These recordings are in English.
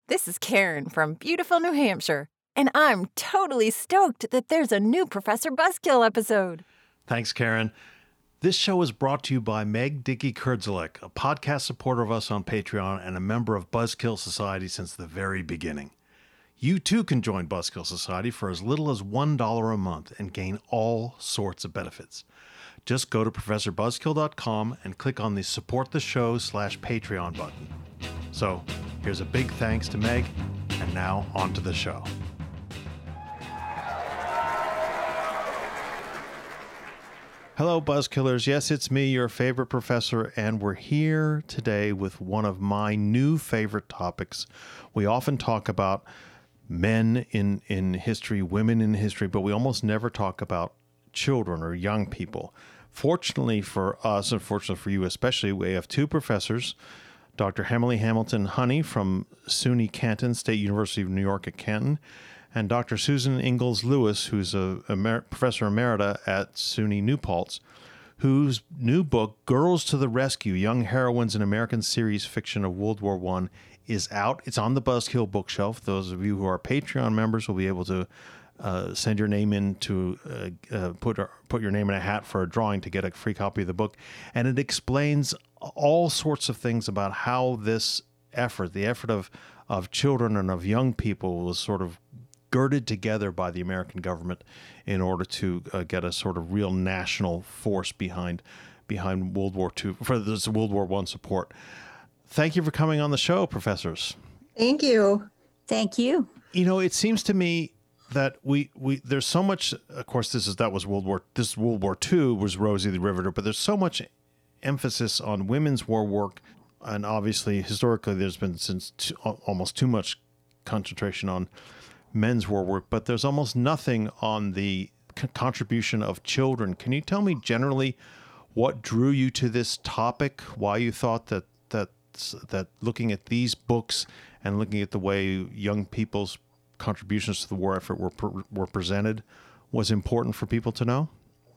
This is Karen from beautiful New Hampshire, and I'm totally stoked that there's a new Professor Buzzkill episode. Thanks, Karen. This show is brought to you by Meg Dickey-Kurdzielek, a podcast supporter of us on Patreon and a member of Buzzkill Society since the very beginning. You too can join Buzzkill Society for as little as $1 a month and gain all sorts of benefits. Just go to ProfessorBuzzkill.com and click on the Support the Show/Patreon button. So, here's a big thanks to Meg, and now on to the show. Hello, Buzzkillers. Yes, it's me, your favorite professor, and we're here today with one of my new favorite topics. We often talk about men in history, women in history, but we almost never talk about children or young people. Fortunately for us, and fortunately for you especially, we have two professors, Dr. Emily Hamilton Honey from SUNY Canton, State University of New York at Canton, and Dr. Susan Ingalls Lewis, who's a professor emerita at SUNY New Paltz, whose new book, Girls to the Rescue, Young Heroines in American Series Fiction of World War I, is out. It's on the Buzzkill bookshelf. Those of you who are Patreon members will be able to send your name in to put your name in a hat for a drawing to get a free copy of the book. And it explains all sorts of things about how this effort, the effort of children and of young people, was sort of girded together by the American government in order to get a sort of real national force behind World War II, for this World War I support. Thank you for coming on the show, professors. Thank you. Thank you. You know, it seems to me that we there's so much. Of course, World War II was Rosie the Riveter, but there's so much emphasis on women's war work, and obviously historically there's been almost too much concentration on men's war work, but there's almost nothing on the contribution of children. Can you tell me generally what drew you to this topic? Why you thought that looking at these books and looking at the way young people's contributions to the war effort were presented was important for people to know?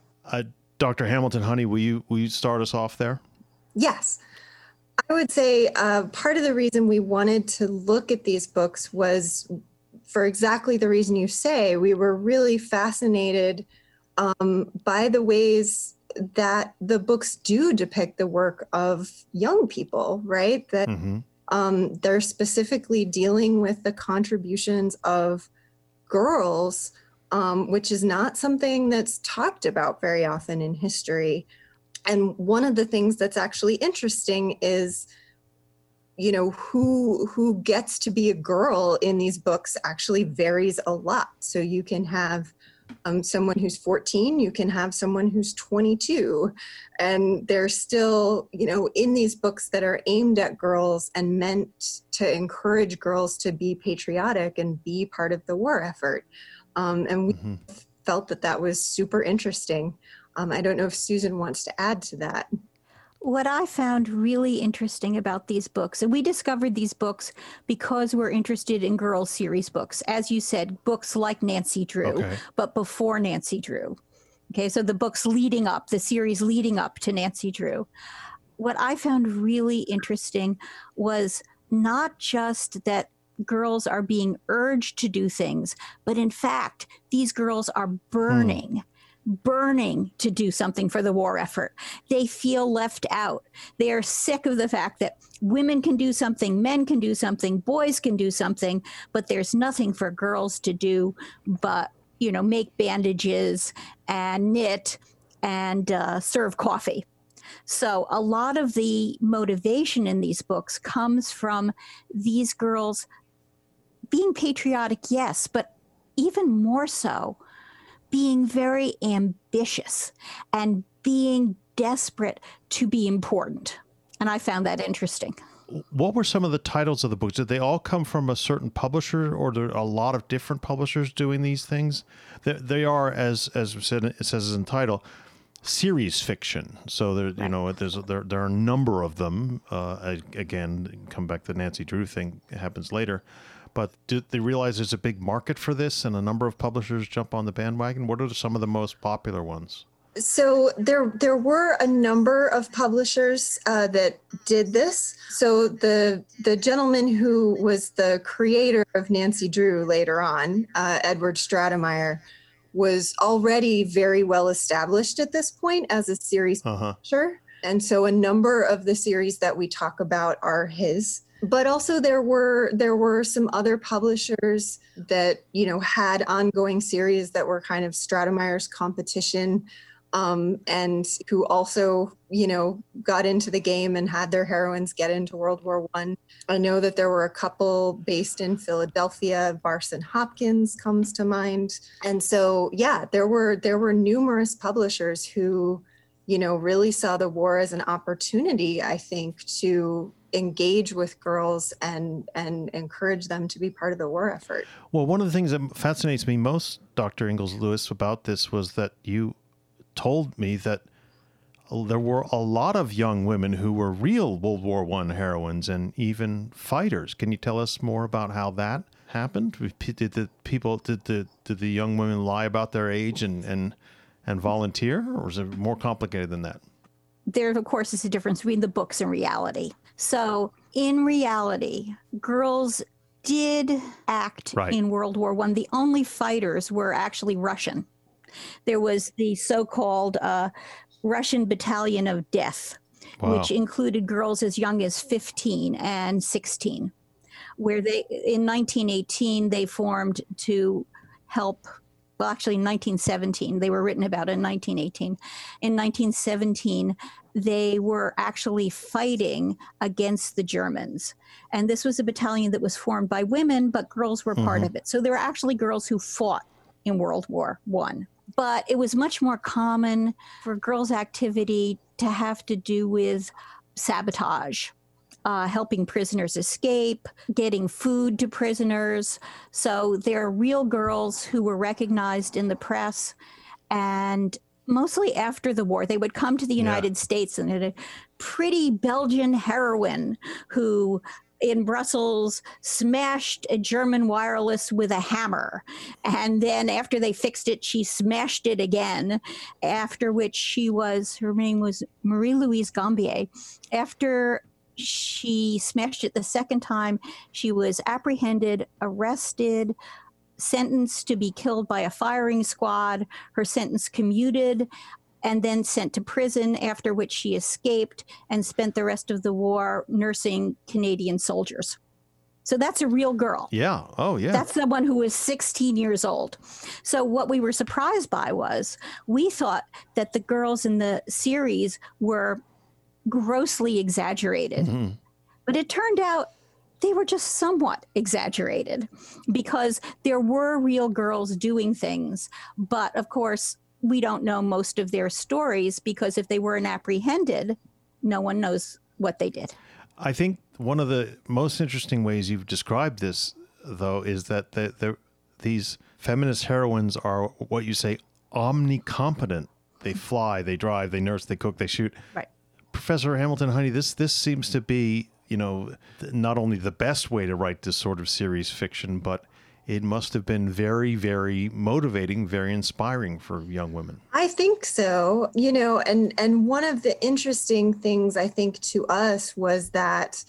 Dr. Hamilton Honey, will you start us off there? Yes. I would say part of the reason we wanted to look at these books was for exactly the reason you say. We were really fascinated by the ways that the books do depict the work of young people, right? That they're specifically dealing with the contributions of girls, which is not something that's talked about very often in history. And one of the things that's actually interesting is, you know, who gets to be a girl in these books actually varies a lot. So you can have someone who's 14, you can have someone who's 22, and they're still, you know, in these books that are aimed at girls and meant to encourage girls to be patriotic and be part of the war effort. And we felt that was super interesting. I don't know if Susan wants to add to that. What I found really interesting about these books, and we discovered these books because we're interested in girls' series books. As you said, books like Nancy Drew, but before Nancy Drew. Okay, so the books leading up, the series leading up to Nancy Drew. What I found really interesting was not just that girls are being urged to do things, but in fact, these girls are burning to do something for the war effort. They feel left out. They are sick of the fact that women can do something, men can do something, boys can do something, but there's nothing for girls to do but, you know, make bandages and knit and serve coffee. So a lot of the motivation in these books comes from these girls being patriotic, yes, but even more so, being very ambitious and being desperate to be important. And I found that interesting. What were some of the titles of the books? Did they all come from a certain publisher, or are there a lot of different publishers doing these things? They are, as we said, it says in the title, series fiction. So there, you know, there are a number of them. Again, come back to the Nancy Drew thing. It happens later. But do they realize there's a big market for this and a number of publishers jump on the bandwagon? What are some of the most popular ones? So there were a number of publishers that did this. So the gentleman who was the creator of Nancy Drew later on, Edward Stratemeyer, was already very well established at this point as a series publisher. And so a number of the series that we talk about are his. But also there were some other publishers that, you know, had ongoing series that were kind of Stratemeyer's competition, and who also, you know, got into the game and had their heroines get into World War I. I know that there were a couple based in Philadelphia. Barson Hopkins comes to mind. And so, yeah, there were numerous publishers who, you know, really saw the war as an opportunity, I think, to engage with girls and encourage them to be part of the war effort. Well, one of the things that fascinates me most, Dr. Ingalls Lewis, about this was that you told me that there were a lot of young women who were real World War I heroines and even fighters. Can you tell us more about how that happened? Did the young women lie about their age and volunteer, or was it more complicated than that? There, of course, is a difference between the books and reality. So in reality, girls did act in World War I. The only fighters were actually Russian. There was the so-called Russian Battalion of Death, which included girls as young as 15 and 16, where in 1918, they formed to help. Well, actually, in 1917, they were written about in 1918. In 1917, they were actually fighting against the Germans. And this was a battalion that was formed by women, but girls were part of it. So there were actually girls who fought in World War I. But it was much more common for girls' activity to have to do with sabotage, helping prisoners escape, getting food to prisoners. So they're real girls who were recognized in the press. And mostly after the war, they would come to the United States, and a pretty Belgian heroine who in Brussels smashed a German wireless with a hammer. And then after they fixed it, she smashed it again, after which her name was Marie-Louise Gambier. After she smashed it the second time, she was apprehended, arrested, sentenced to be killed by a firing squad, her sentence commuted, and then sent to prison, after which she escaped and spent the rest of the war nursing Canadian soldiers. So that's a real girl. Yeah. Oh, yeah. That's the one who was 16 years old. So what we were surprised by was we thought that the girls in the series were grossly exaggerated. But it turned out they were just somewhat exaggerated, because there were real girls doing things. But of course, we don't know most of their stories, because if they weren't apprehended, no one knows what they did. I think one of the most interesting ways you've described this, though, is that these feminist heroines are what you say omnicompetent. They fly, they drive, they nurse, they cook, they shoot. Right. Professor Hamilton Honey, this seems to be, you know, not only the best way to write this sort of series fiction, but it must have been very, very motivating, very inspiring for young women. I think so. You know, and one of the interesting things, I think, to us was that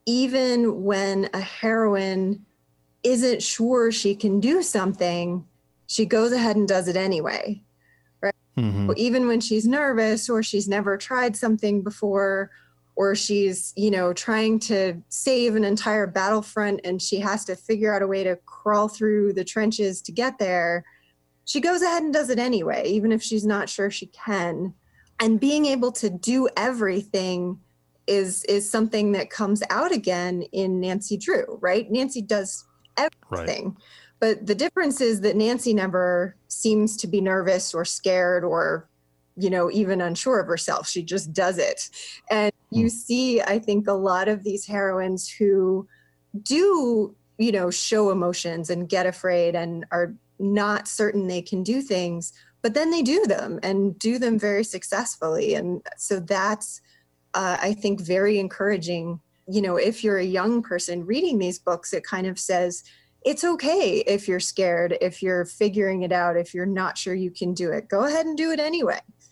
even when a heroine isn't sure she can do something, she goes ahead and does it anyway, right? Even when she's nervous, or she's never tried something before, or she's, you know, trying to save an entire battlefront and she has to figure out a way to crawl through the trenches to get there, she goes ahead and does it anyway, even if she's not sure she can. And being able to do everything is something that comes out again in Nancy Drew, right? Nancy does everything. Right. But the difference is that Nancy never seems to be nervous or scared or, you know, even unsure of herself. She just does it. And you see, I think, a lot of these heroines who do, you know, show emotions and get afraid and are not certain they can do things, but then they do them and do them very successfully. And so that's, I think, very encouraging. You know, if you're a young person reading these books, it kind of says, it's okay if you're scared, if you're figuring it out, if you're not sure you can do it, go ahead and do it anyway.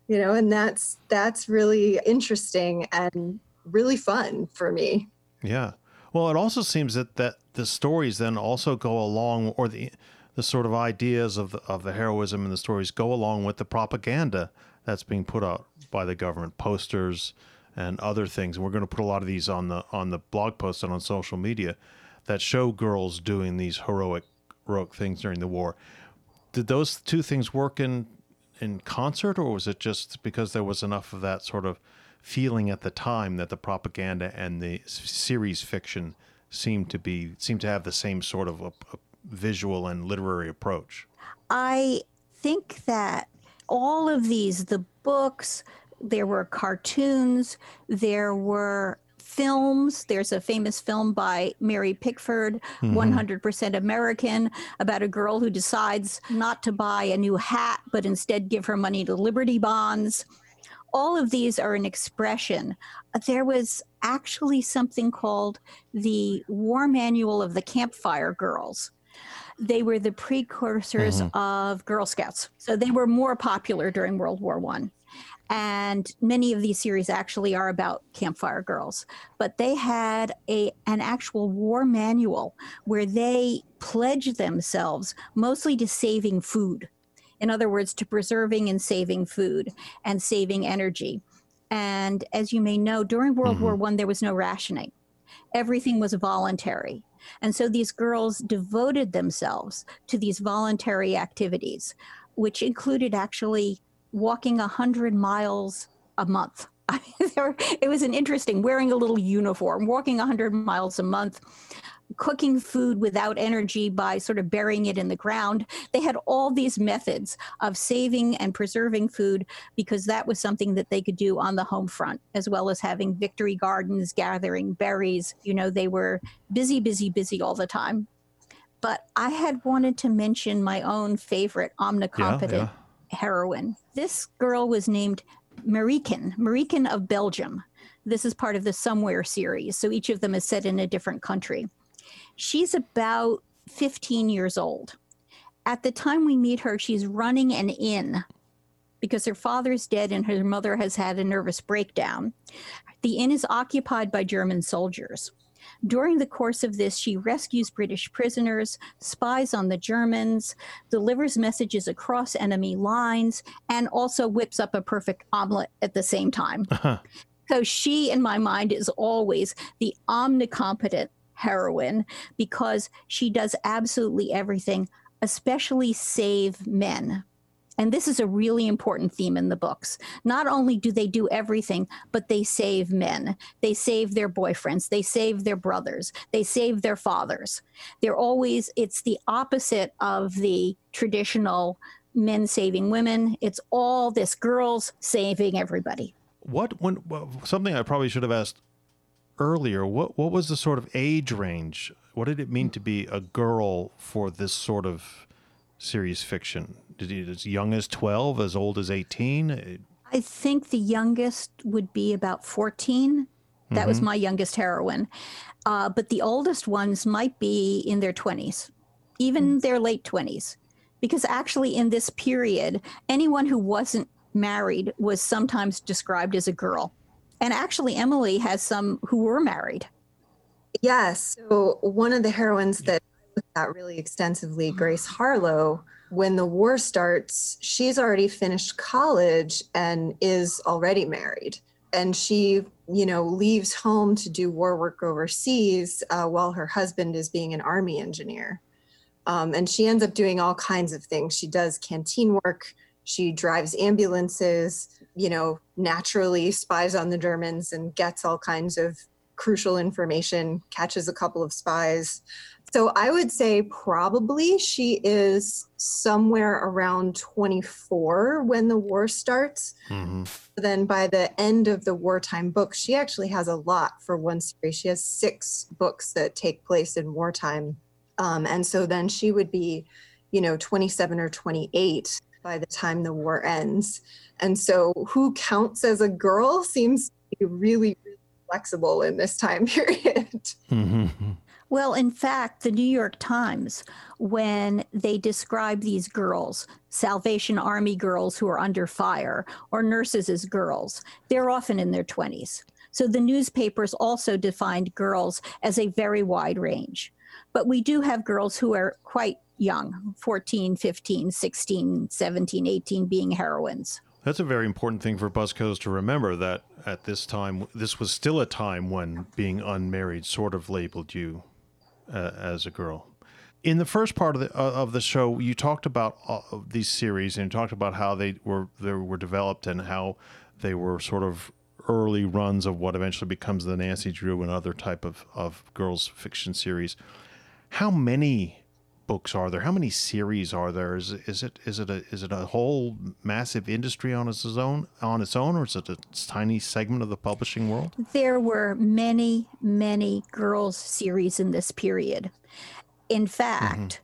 And that's really interesting and really fun for me. Yeah. Well, it also seems that the stories then also go along, or the sort of ideas of the heroism in the stories go along with the propaganda that's being put out by the government, posters and other things. And we're going to put a lot of these on the blog posts and on social media that show girls doing these heroic things during the war. Did those two things work in concert, or was it just because there was enough of that sort of feeling at the time that the propaganda and the series fiction seemed to have the same sort of a visual and literary approach? I think that all of these, the books, there were cartoons, there were films. There's a famous film by Mary Pickford, 100% American, about a girl who decides not to buy a new hat, but instead give her money to Liberty Bonds. All of these are an expression. There was actually something called the War Manual of the Campfire Girls. They were the precursors of Girl Scouts. So they were more popular during World War I. And many of these series actually are about campfire girls. But they had an actual war manual where they pledged themselves mostly to saving food. In other words, to preserving and saving food and saving energy. And as you may know, during World War I, there was no rationing. Everything was voluntary. And so these girls devoted themselves to these voluntary activities, which included actually walking 100 miles a month. It was an interesting, wearing a little uniform, walking 100 miles a month, cooking food without energy by sort of burying it in the ground. They had all these methods of saving and preserving food because that was something that they could do on the home front, as well as having victory gardens, gathering berries. They were busy, busy, busy all the time. But I had wanted to mention my own favorite omnicompetent heroine. This girl was named Marieken of Belgium. This is part of the Somewhere series, so each of them is set in a different country. She's about 15 years old. At the time we meet her, she's running an inn because her father's dead and her mother has had a nervous breakdown. The inn is occupied by German soldiers. During the course of this, she rescues British prisoners, spies on the Germans, delivers messages across enemy lines, and also whips up a perfect omelet at the same time. So she, in my mind, is always the omnicompetent heroine because she does absolutely everything, especially save men. And this is a really important theme in the books. Not only do they do everything, but they save men. They save their boyfriends. They save their brothers. They save their fathers. It's the opposite of the traditional men saving women. It's all this girls saving everybody. Something I probably should have asked earlier, what was the sort of age range? What did it mean to be a girl for this sort of series fiction? Did it as young as 12, as old as 18? I think the youngest would be about 14. That was my youngest heroine. But the oldest ones might be in their 20s, even their late 20s. Because actually in this period, anyone who wasn't married was sometimes described as a girl. And actually Emily has some who were married. Yes. So one of the heroines that I looked at really extensively, Grace Harlow, when the war starts, she's already finished college and is already married. And she, leaves home to do war work overseas while her husband is being an army engineer. And she ends up doing all kinds of things. She does canteen work. She drives ambulances, naturally spies on the Germans and gets all kinds of crucial information, catches a couple of spies. So I would say probably she is somewhere around 24 when the war starts. Then by the end of the wartime books, she actually has a lot for one series. She has 6 books that take place in wartime. And so then she would be, 27 or 28 by the time the war ends. And so who counts as a girl seems to be really, really flexible in this time period. Well, in fact, the New York Times, when they describe these girls, Salvation Army girls who are under fire, or nurses as girls, they're often in their 20s. So the newspapers also defined girls as a very wide range. But we do have girls who are quite young, 14, 15, 16, 17, 18, being heroines. That's a very important thing for buzzkillers to remember, that at this time, this was still a time when being unmarried sort of labeled you as a girl. In the first part of the show, you talked about these series and you talked about how they were developed and how they were sort of early runs of what eventually becomes the Nancy Drew and other type of girls fiction series. How many books are there? How many series are there? Is it a whole massive industry on its own, or is it a tiny segment of the publishing world? There were many, many girls series in this period. In fact,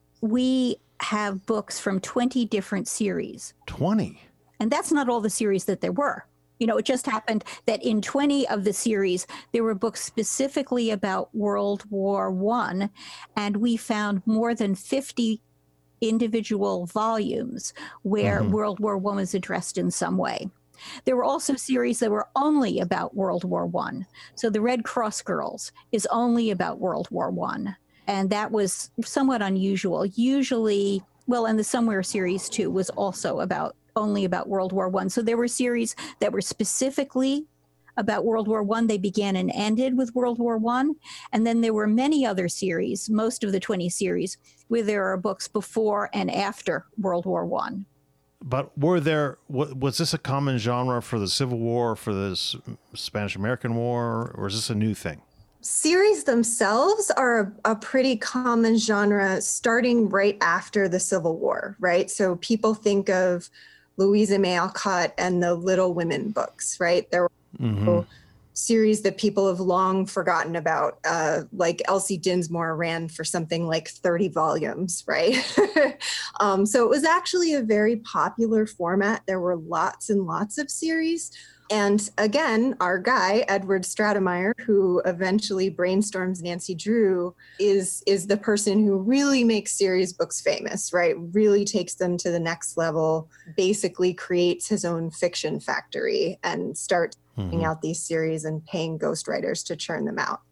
we have books from 20 different series. 20? And that's not all the series that there were. You know, it just happened that in 20 of the series, there were books specifically about World War I, and we found more than 50 individual volumes where World War I was addressed in some way. There were also series that were only about World War I. So the Red Cross Girls is only about World War I, and that was somewhat unusual. Usually, well, and the Somewhere series, too, was also only about World War I. So there were series that were specifically about World War I. They began and ended with World War I. And then there were many other series, most of the 20 series, where there are books before and after World War I. But was this a common genre for the Civil War, for the Spanish-American War, or is this a new thing? Series themselves are a pretty common genre starting right after the Civil War, right? So people think of Louisa May Alcott and the Little Women books, right? There were series that people have long forgotten about, like Elsie Dinsmore ran for something like 30 volumes, right? So it was actually a very popular format. There were lots and lots of series. And again, our guy, Edward Stratemeyer, who eventually brainstorms Nancy Drew, is the person who really makes series books famous, right? Really takes them to the next level, basically creates his own fiction factory and starts putting out these series and paying ghostwriters to churn them out.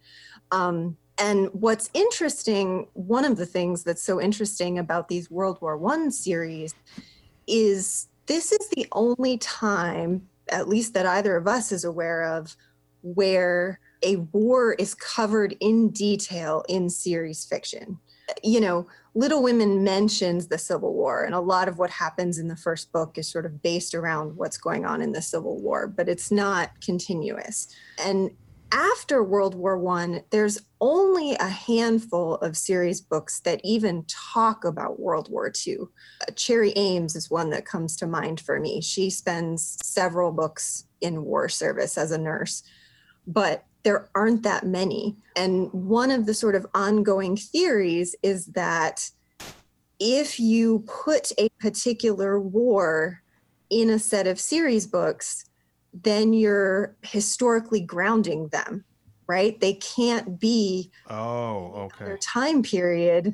And what's interesting, one of the things that's so interesting about these World War I series is this is the only time, at least that either of us is aware of, where a war is covered in detail in series fiction. You know, Little Women mentions the Civil War, and a lot of what happens in the first book is sort of based around what's going on in the Civil War, but it's not continuous. And after World War I, there's only a handful of series books that even talk about World War II. Cherry Ames is one that comes to mind for me. She spends several books in war service as a nurse, but there aren't that many. And one of the sort of ongoing theories is that if you put a particular war in a set of series books, then you're historically grounding them, right? They can't be their time period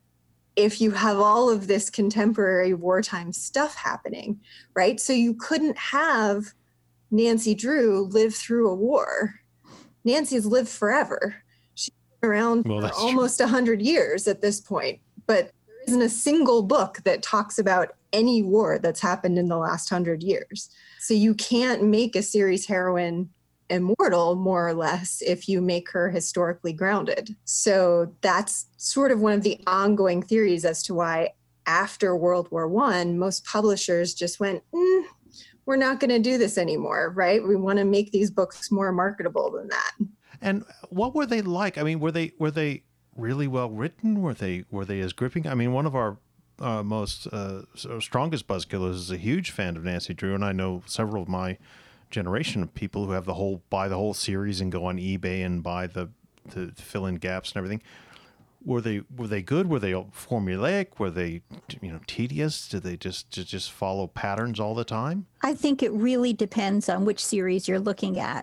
if you have all of this contemporary wartime stuff happening, right? So you couldn't have Nancy Drew live through a war. Nancy's lived forever. She's been around for almost 100 years at this point, but there isn't a single book that talks about any war that's happened in the last 100 years. So you can't make a series heroine immortal, more or less, if you make her historically grounded. So that's sort of one of the ongoing theories as to why after World War I, most publishers just went, we're not going to do this anymore, right? We want to make these books more marketable than that. And what were they like? I mean, were they really well written? Were they as gripping? I mean, one of our most strongest buzzkillers is a huge fan of Nancy Drew, and I know several of my generation of people who have buy the whole series and go on eBay and buy to fill in gaps and everything. Were they good? Were they formulaic? Were they tedious? Did they just follow patterns all the time? I think it really depends on which series you're looking at.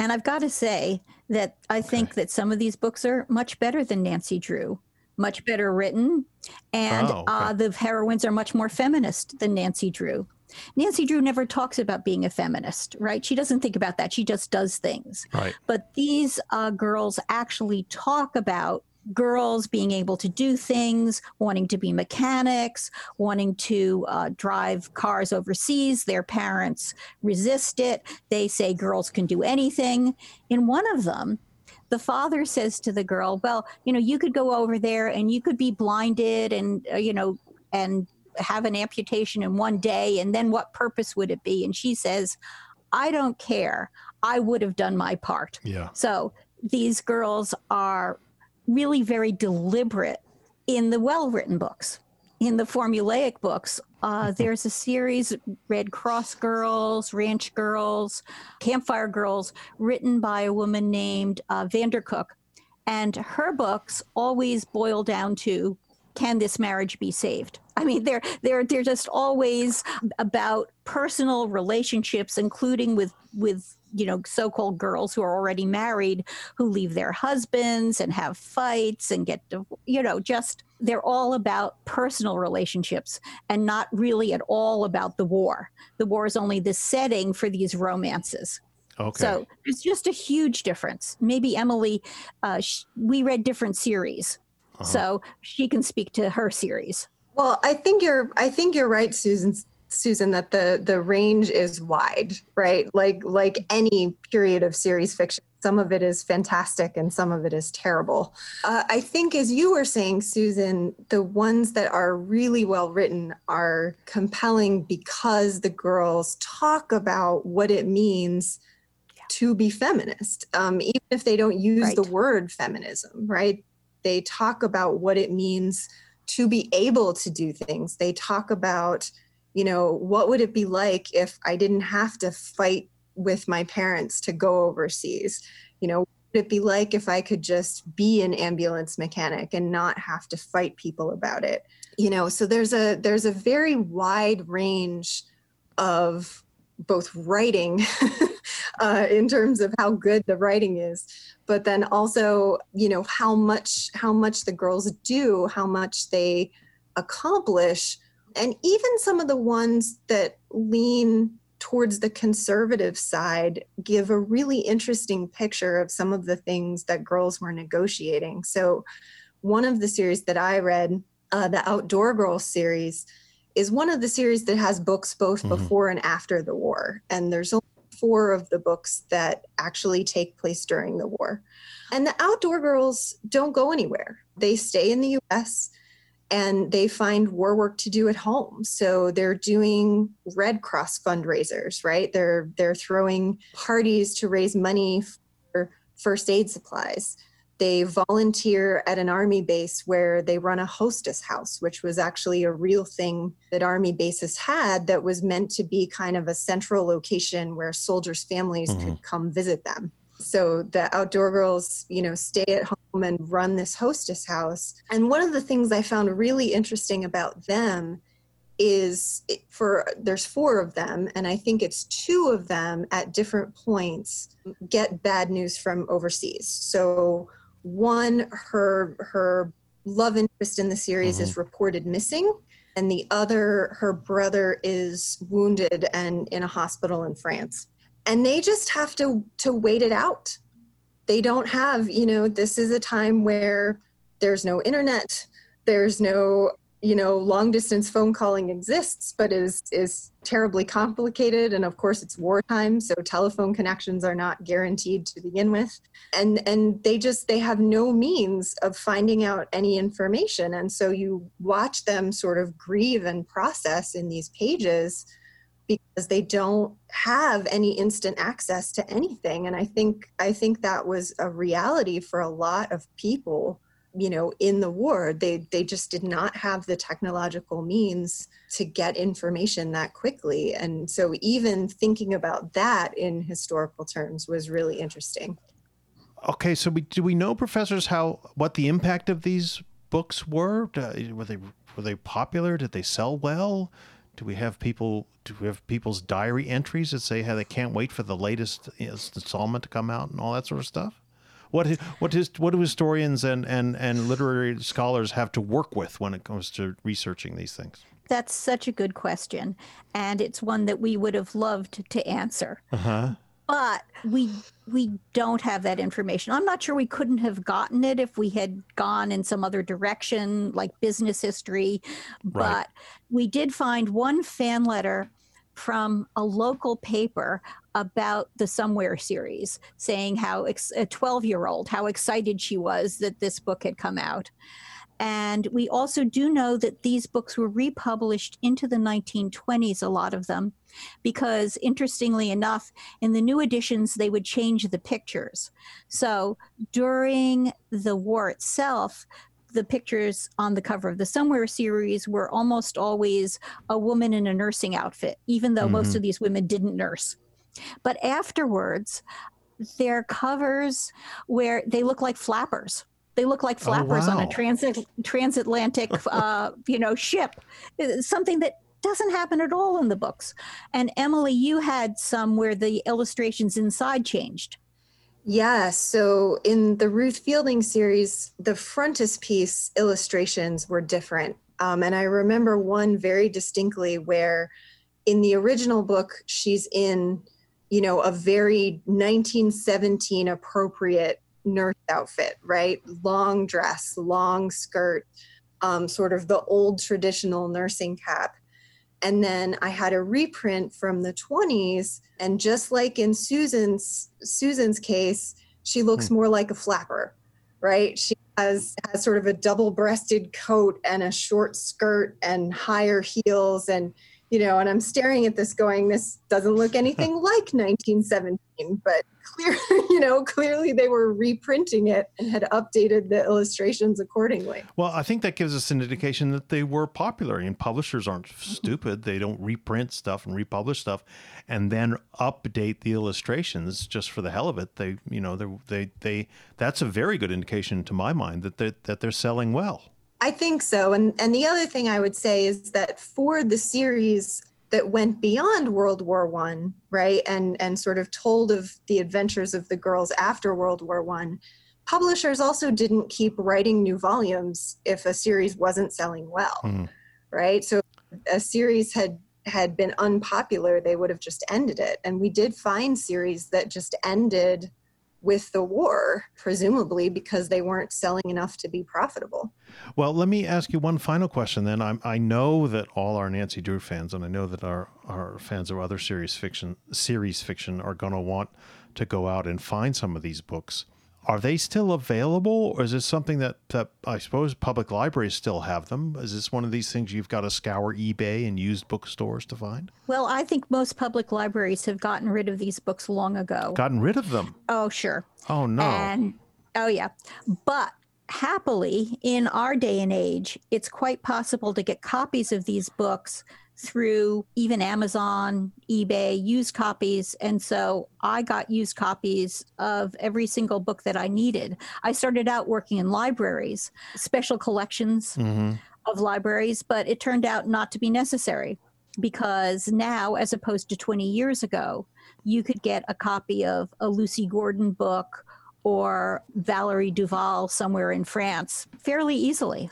And I've got to say that I think that some of these books are much better than Nancy Drew, much better written. And the heroines are much more feminist than Nancy Drew. Nancy Drew never talks about being a feminist, right? She doesn't think about that. She just does things. Right. But these girls actually talk about girls being able to do things, wanting to be mechanics, wanting to drive cars overseas. Their parents resist it. They say girls can do anything. In one of them, the father says to the girl, well, you could go over there and you could be blinded and, and have an amputation in one day. And then what purpose would it be? And she says, I don't care. I would have done my part. Yeah. So these girls are really very deliberate in the well-written books. In the formulaic books, there's a series, Red Cross Girls, Ranch Girls, Campfire Girls, written by a woman named Vandercook. And her books always boil down to, can this marriage be saved? I mean, they're just always about personal relationships, including with so-called girls who are already married, who leave their husbands and have fights and get, they're all about personal relationships and not really at all about the war. The war is only the setting for these romances. Okay. So it's just a huge difference. Maybe Emily, we read different series, so she can speak to her series. Well, I think you're right, Susan, that the range is wide, right? Like any period of series fiction, some of it is fantastic and some of it is terrible. I think, as you were saying, Susan, the ones that are really well written are compelling because the girls talk about what it means to be feminist, even if they don't use the word feminism, right? They talk about what it means to be able to do things. They talk about, what would it be like if I didn't have to fight with my parents to go overseas? What would it be like if I could just be an ambulance mechanic and not have to fight people about it? So there's a very wide range of both writing in terms of how good the writing is, but then also, how much the girls do, how much they accomplish. And even some of the ones that lean towards the conservative side give a really interesting picture of some of the things that girls were negotiating. So one of the series that I read, the Outdoor Girls series, is one of the series that has books both before and after the war. And there's only 4 of the books that actually take place during the war. And the Outdoor Girls don't go anywhere. They stay in the US and they find war work to do at home. So they're doing Red Cross fundraisers, right? They're throwing parties to raise money for first aid supplies. They volunteer at an Army base where they run a hostess house, which was actually a real thing that Army bases had that was meant to be kind of a central location where soldiers' families could come visit them. So the Outdoor Girls, stay at home and run this hostess house. And one of the things I found really interesting about them is there's 4 of them, and I think it's 2 of them at different points get bad news from overseas. So one, her love interest in the series is reported missing, and the other, her brother is wounded and in a hospital in France. And they just have to wait it out. They don't have, this is a time where there's no internet, there's no, long distance phone calling exists, but is terribly complicated. And of course it's wartime, so telephone connections are not guaranteed to begin with. And they have no means of finding out any information. And so you watch them sort of grieve and process in these pages because they don't have any instant access to anything. And I think that was a reality for a lot of people, in the war. They just did not have the technological means to get information that quickly. And so even thinking about that in historical terms was really interesting. Okay, so do we know, professors, what the impact of these books were? Were they popular? Did they sell well? Do we have people's diary entries that say how they can't wait for the latest installment to come out and all that sort of stuff? What do historians and literary scholars have to work with when it comes to researching these things? That's such a good question, and it's one that we would have loved to answer. Uh-huh. But we don't have that information. I'm not sure we couldn't have gotten it if we had gone in some other direction, like business history. Right. But we did find one fan letter from a local paper about the Somewhere series, saying how a 12-year-old, how excited she was that this book had come out. And we also do know that these books were republished into the 1920s, a lot of them, because interestingly enough, in the new editions, they would change the pictures. So during the war itself, the pictures on the cover of the Somewhere series were almost always a woman in a nursing outfit, even though most of these women didn't nurse. But afterwards, their covers where they look like flappers. They look like flappers on a transatlantic, ship. Something that doesn't happen at all in the books. And Emily, you had some where the illustrations inside changed. Yeah, so in the Ruth Fielding series, the frontispiece illustrations were different. And I remember one very distinctly where in the original book, she's in, a very 1917 appropriate nurse outfit, right? Long dress, long skirt, sort of the old traditional nursing cap. And then I had a reprint from the 20s, and just like in Susan's case, she looks more like a flapper, right? She has sort of a double-breasted coat and a short skirt and higher heels, and and I'm staring at this going, this doesn't look anything like 1917, but clearly they were reprinting it and had updated the illustrations accordingly. Well, I think that gives us an indication that they were popular, and publishers aren't stupid. They don't reprint stuff and republish stuff and then update the illustrations just for the hell of it. They that's a very good indication to my mind that they're selling well. I think so. And the other thing I would say is that for the series that went beyond World War I, right, and sort of told of the adventures of the girls after World War I, publishers also didn't keep writing new volumes if a series wasn't selling well, right? So if a series had been unpopular, they would have just ended it. And we did find series that just ended with the war, presumably because they weren't selling enough to be profitable. Well, let me ask you one final question then. I know that all our Nancy Drew fans, and I know that our fans of other series fiction are going to want to go out and find some of these books. Are they still available, or is this something that I suppose public libraries still have them? Is this one of these things you've got to scour eBay and used bookstores to find? Well, I think most public libraries have gotten rid of these books long ago. Gotten rid of them? Oh, sure. Oh, no. Oh, yeah. But happily, in our day and age, it's quite possible to get copies of these books through even Amazon, eBay, used copies. And so I got used copies of every single book that I needed. I started out working in libraries, special collections of libraries, but it turned out not to be necessary because now, as opposed to 20 years ago, you could get a copy of a Lucy Gordon book or Valerie Duval somewhere in France fairly easily.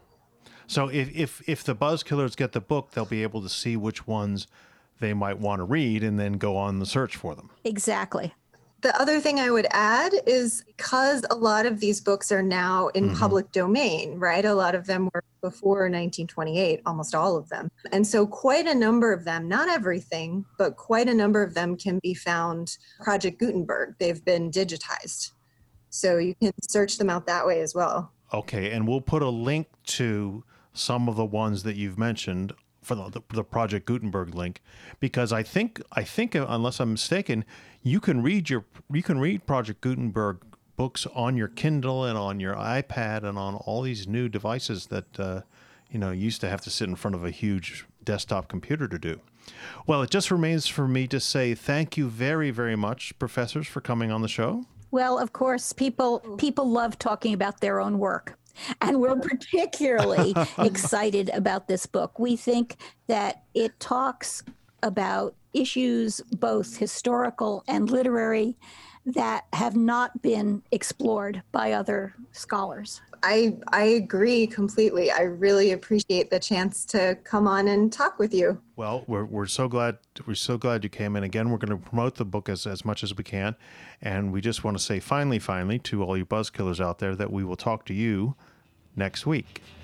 So if the Buzzkillers get the book, they'll be able to see which ones they might want to read and then go on the search for them. Exactly. The other thing I would add is because a lot of these books are now in public domain, right? A lot of them were before 1928, almost all of them. And so quite a number of them, not everything, but quite a number of them can be found Project Gutenberg. They've been digitized. So you can search them out that way as well. Okay, and we'll put a link to some of the ones that you've mentioned for the Project Gutenberg link, because I think unless I'm mistaken, you can read Project Gutenberg books on your Kindle and on your iPad and on all these new devices that used to have to sit in front of a huge desktop computer to do. Well, it just remains for me to say thank you very, very much, professors, for coming on the show. Well, of course, people love talking about their own work. And we're particularly excited about this book. We think that it talks about issues, both historical and literary, that have not been explored by other scholars. I agree completely. I really appreciate the chance to come on and talk with you. Well, we're so glad you came in. Again, we're going to promote the book as much as we can, and we just want to say finally to all you buzzkillers out there that we will talk to you next week.